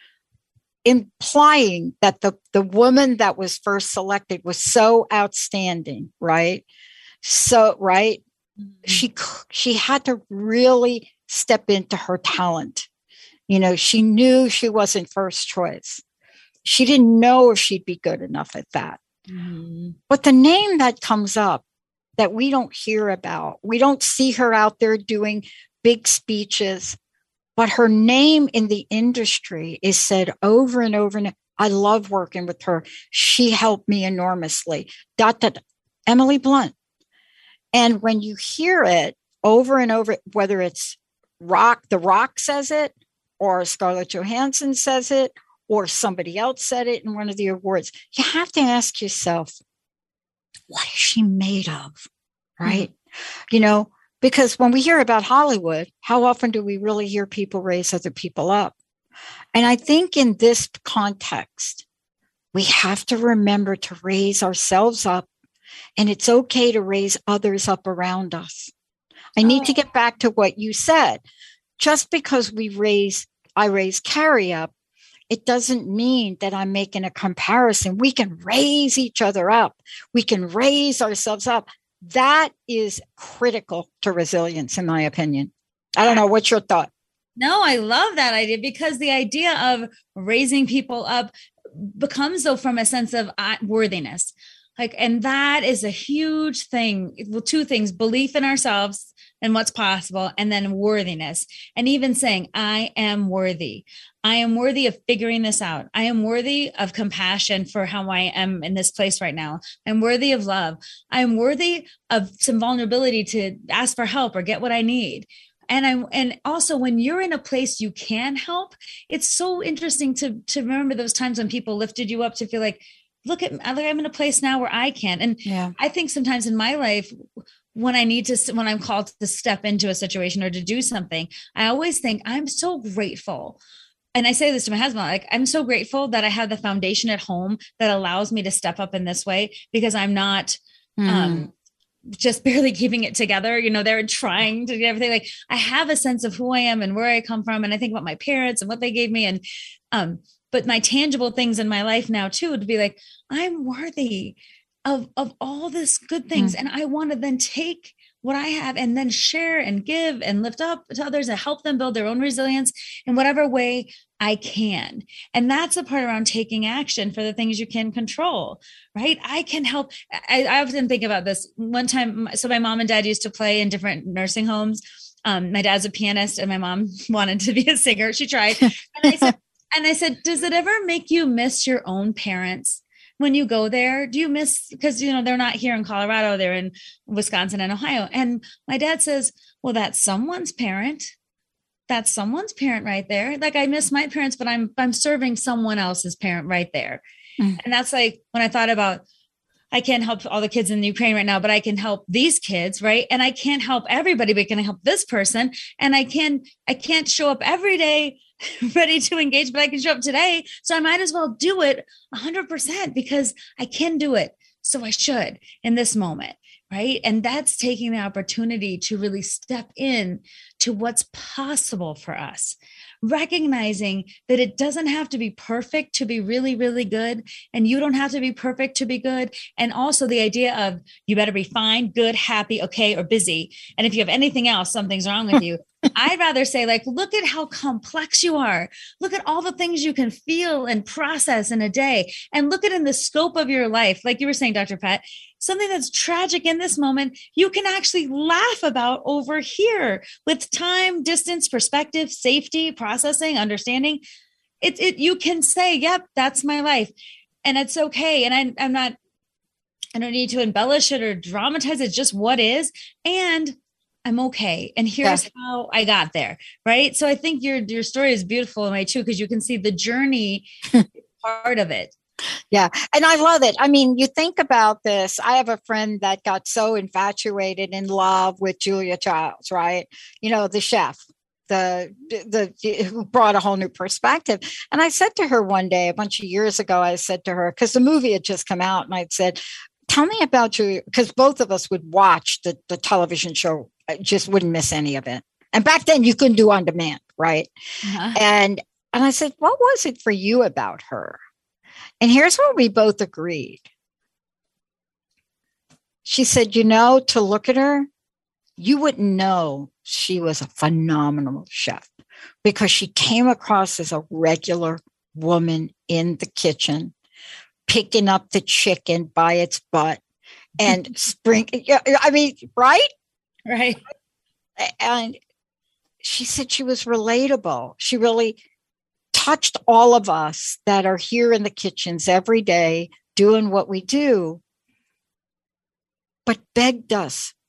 implying that the, the woman that was first selected was so outstanding, right? So, right? Mm-hmm. She she had to really step into her talent. You know, she knew she wasn't first choice. She didn't know if she'd be good enough at that. Mm-hmm. But the name that comes up that we don't hear about, we don't see her out there doing big speeches, but her name in the industry is said over and over. And I love working with her. She helped me enormously. Dot, dot, Emily Blunt. And when you hear it, over and over, whether it's Rock, The Rock says it, or Scarlett Johansson says it, or somebody else said it in one of the awards. You have to ask yourself, what is she made of? Right? Mm-hmm. You know, because when we hear about Hollywood, how often do we really hear people raise other people up? And I think in this context, we have to remember to raise ourselves up, and it's okay to raise others up around us. I need oh. to get back to what you said. Just because we raise, I raise Carrie up, it doesn't mean that I'm making a comparison. We can raise each other up. We can raise ourselves up. That is critical to resilience, in my opinion. I don't know. What's your thought? No, I love that idea, because the idea of raising people up becomes, though, from a sense of worthiness. Like, and that is a huge thing. Well, two things: belief in ourselves and what's possible, and then worthiness. And even saying, I am worthy. I am worthy of figuring this out. I am worthy of compassion for how I am in this place right now. I'm worthy of love. I am worthy of some vulnerability to ask for help or get what I need. And I, and also when you're in a place you can help, it's so interesting to, to remember those times when people lifted you up to feel like, look at, like I'm in a place now where I can. And yeah. I think sometimes in my life, when I need to, when I'm called to step into a situation or to do something, I always think I'm so grateful. And I say this to my husband, like, I'm so grateful that I have the foundation at home that allows me to step up in this way, because I'm not mm. um, just barely keeping it together. You know, they're trying to get everything. Like, I have a sense of who I am and where I come from. And I think about my parents and what they gave me. And, um, but my tangible things in my life now too, to be like, I'm worthy of, of all this good things. Mm. And I want to then take what I have and then share and give and lift up to others and help them build their own resilience in whatever way I can. And that's the part around taking action for the things you can control, right? I can help. I, I often think about this one time. So my mom and dad used to play in different nursing homes. Um, my dad's a pianist and my mom wanted to be a singer. She tried. And I said, and I said, does it ever make you miss your own parents? When you go there, do you miss, because, you know, they're not here in Colorado, they're in Wisconsin and Ohio. And my dad says, well, that's someone's parent. That's someone's parent right there. Like, I miss my parents, but I'm, I'm serving someone else's parent right there. Mm. And that's like, when I thought about, I can't help all the kids in Ukraine right now, but I can help these kids. Right. And I can't help everybody, but can I help this person? And I can, I can't show up every day ready to engage, but I can show up today. So I might as well do it a hundred percent because I can do it. So I should in this moment. Right. And that's taking the opportunity to really step in to what's possible for us, recognizing that it doesn't have to be perfect to be really, really good. And you don't have to be perfect to be good. And also the idea of you better be fine, good, happy, okay, or busy. And if you have anything else, something's wrong with you. I'd rather say, like, look at how complex you are. Look at all the things you can feel and process in a day, and look at in the scope of your life. Like you were saying, Doctor Pat, something that's tragic in this moment, you can actually laugh about over here with time, distance, perspective, safety, processing, understanding. It, it, you can say, yep, that's my life. And it's okay. And I, I'm not, I don't need to embellish it or dramatize it, just what is. And I'm okay. And here's yeah. how I got there. Right. So I think your, your story is beautiful in a way too, because you can see the journey part of it. Yeah. And I love it. I mean, you think about this. I have a friend that got so infatuated in love with Julia Childs, right? You know, the chef, the, the, who brought a whole new perspective. And I said to her one day, a bunch of years ago, I said to her, because the movie had just come out, and I'd said, tell me about Julia, because both of us would watch the, the television show. I just wouldn't miss any of it. And back then you couldn't do on demand, right? Uh-huh. And and I said, what was it for you about her? And here's what we both agreed. She said, you know, to look at her, you wouldn't know she was a phenomenal chef, because she came across as a regular woman in the kitchen, picking up the chicken by its butt and spring. I mean, right? Right. And she said she was relatable. She really touched all of us that are here in the kitchens every day doing what we do, but begged us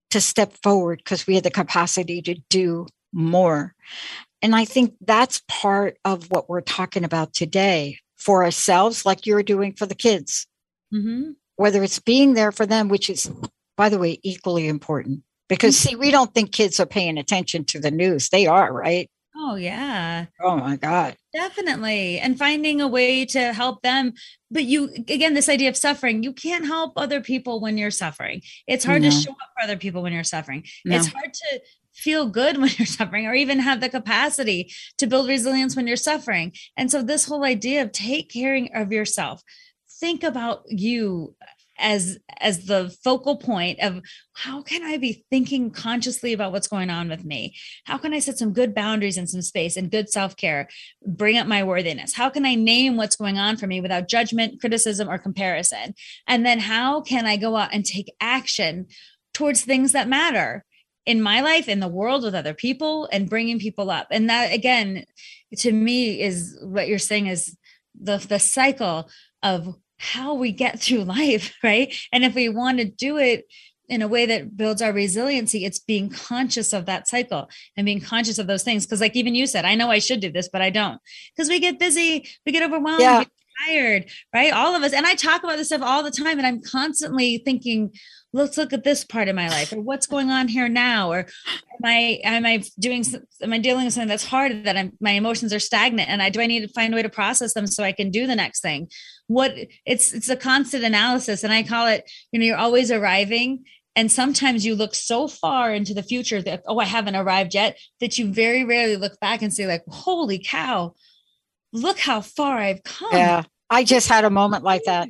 to step forward because we had the capacity to do more. And I think that's part of what we're talking about today for ourselves, like you're doing for the kids, mm-hmm. whether it's being there for them, which is, by the way, equally important. Because, see, we don't think kids are paying attention to the news. They are, right? Oh, yeah. Oh, my God. Definitely. And finding a way to help them. But you, again, this idea of suffering, you can't help other people when you're suffering. It's hard no. to show up for other people when you're suffering. No. It's hard to feel good when you're suffering, or even have the capacity to build resilience when you're suffering. And so this whole idea of take care of yourself, think about you as as the focal point of how can I be thinking consciously about what's going on with me? How can I set some good boundaries and some space and good self-care, bring up my worthiness? How can I name what's going on for me without judgment, criticism, or comparison? And then how can I go out and take action towards things that matter in my life, in the world, with other people, and bringing people up? And that, again, to me, is what you're saying is the the cycle of how we get through life, right? And if we want to do it in a way that builds our resiliency, it's being conscious of that cycle and being conscious of those things. Because like even you said, I know I should do this, but I don't, because we get busy, we get overwhelmed, yeah. we get tired, right? All of us. And I talk about this stuff all the time, and I'm constantly thinking, let's look at this part of my life, or what's going on here now, or am I, am I doing, am I dealing with something that's hard, that I'm, my emotions are stagnant, and I, do I need to find a way to process them so I can do the next thing? What it's, it's a constant analysis. And I call it, you know, you're always arriving. And sometimes you look so far into the future that, oh, I haven't arrived yet, that you very rarely look back and say like, holy cow, look how far I've come. Yeah. I just had a moment like that.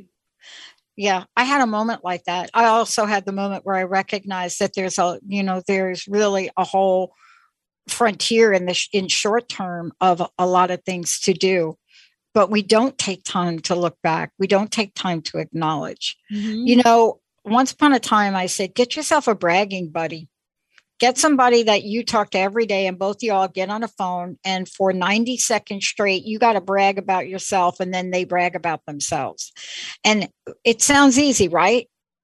Yeah, I had a moment like that. I also had the moment where I recognized that there's a, you know, there's really a whole frontier in the sh- in short term of a lot of things to do, but we don't take time to look back. We don't take time to acknowledge. Mm-hmm. You know, once upon a time, I said, get yourself a bragging buddy. Get somebody that you talk to every day, and both of y'all get on a phone, and for ninety seconds straight, you got to brag about yourself, and then they brag about themselves. And it sounds easy, right?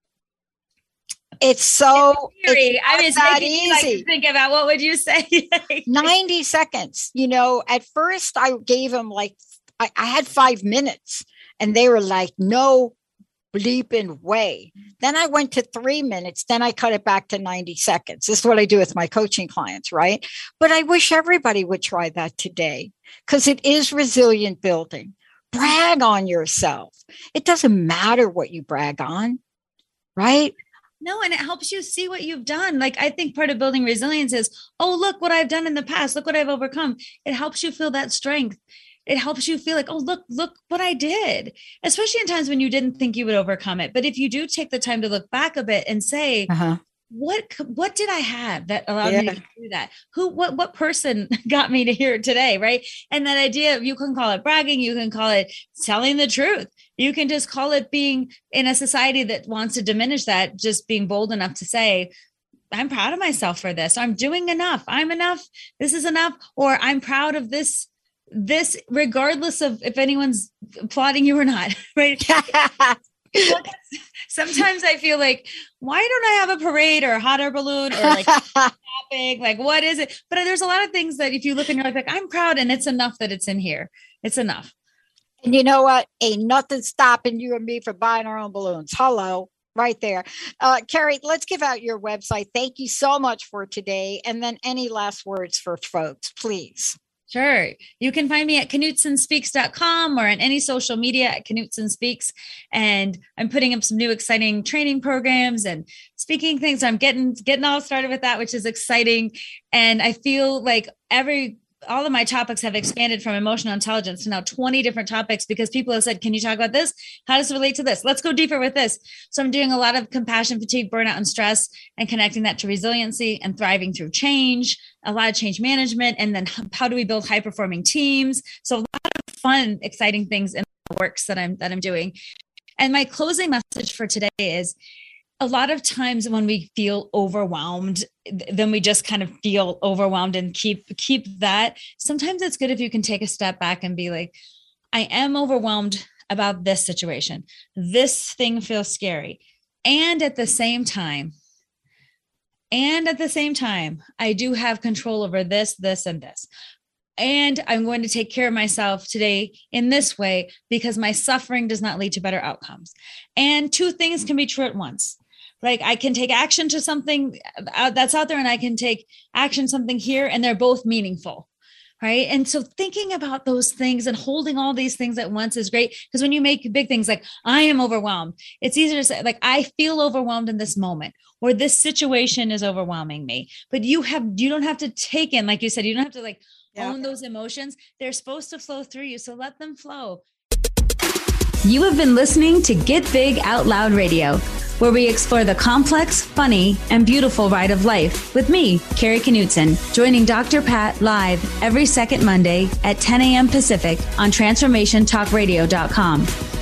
It's so it's I mean, it's that making easy. Me, like, think about what would you say? ninety seconds. You know, at first I gave them like, I, I had five minutes, and they were like, no bleeping way. Then I went to three minutes. Then I cut it back to ninety seconds. This is what I do with my coaching clients, right? But I wish everybody would try that today, because it is resilient building. Brag on yourself. It doesn't matter what you brag on, right? No, and it helps you see what you've done. Like, I think part of building resilience is, oh, look what I've done in the past. Look what I've overcome. It helps you feel that strength. It helps you feel like, oh, look, look what I did, especially in times when you didn't think you would overcome it. But if you do take the time to look back a bit and say, uh-huh. what, what did I have that allowed yeah. me to do that? Who, what, what person got me to here today? Right. And that idea of, you can call it bragging, you can call it telling the truth. You can just call it being in a society that wants to diminish that, just being bold enough to say, I'm proud of myself for this. I'm doing enough. I'm enough. This is enough. Or I'm proud of this. This, regardless of if anyone's applauding you or not, right? Sometimes I feel like, why don't I have a parade or a hot air balloon or like shopping? Like, what is it? But there's a lot of things that if you look and you're like, like, I'm proud, and it's enough that it's in here. It's enough. And you know what? Ain't nothing stopping you and me from buying our own balloons. Hello. Right there. Uh, Carrie, let's give out your website. Thank you so much for today. And then any last words for folks, please. Sure. You can find me at knutson speaks dot com or on any social media at Knutson Speaks. And I'm putting up some new exciting training programs and speaking things. I'm getting, getting all started with that, which is exciting. And I feel like every, all of my topics have expanded from emotional intelligence to now twenty different topics, because people have said, can you talk about this? How does it relate to this? Let's go deeper with this. So I'm doing a lot of compassion, fatigue, burnout, and stress, and connecting that to resiliency and thriving through change, a lot of change management. And then how do we build high performing teams? So a lot of fun, exciting things in the works that I'm, that I'm doing. And my closing message for today is, a lot of times when we feel overwhelmed, then we just kind of feel overwhelmed and keep keep that. Sometimes it's good if you can take a step back and be like, I am overwhelmed about this situation. This thing feels scary. And at the same time, And at the same time, I do have control over this, this, and this. And I'm going to take care of myself today in this way because my suffering does not lead to better outcomes. And two things can be true at once. Like I can take action to something that's out there and I can take action something here, and they're both meaningful. Right. And so thinking about those things and holding all these things at once is great, because when you make big things like I am overwhelmed, it's easier to say like I feel overwhelmed in this moment, or this situation is overwhelming me. But you have you don't have to take in, like you said, you don't have to like yeah. own those emotions. They're supposed to flow through you. So let them flow. You have been listening to Get Big Out Loud Radio, where we explore the complex, funny, and beautiful ride of life with me, Carrie Knutson, joining Doctor Pat live every second Monday at ten a.m. Pacific on transformation talk radio dot com.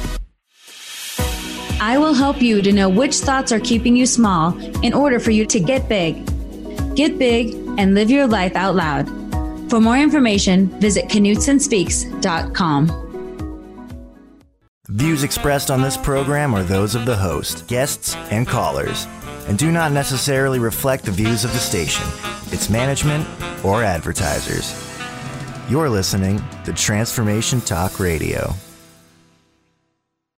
I will help you to know which thoughts are keeping you small in order for you to get big. Get big and live your life out loud. For more information, visit knutson speaks dot com. Views expressed on this program are those of the host, guests, and callers, and do not necessarily reflect the views of the station, its management, or advertisers. You're listening to Transformation Talk Radio.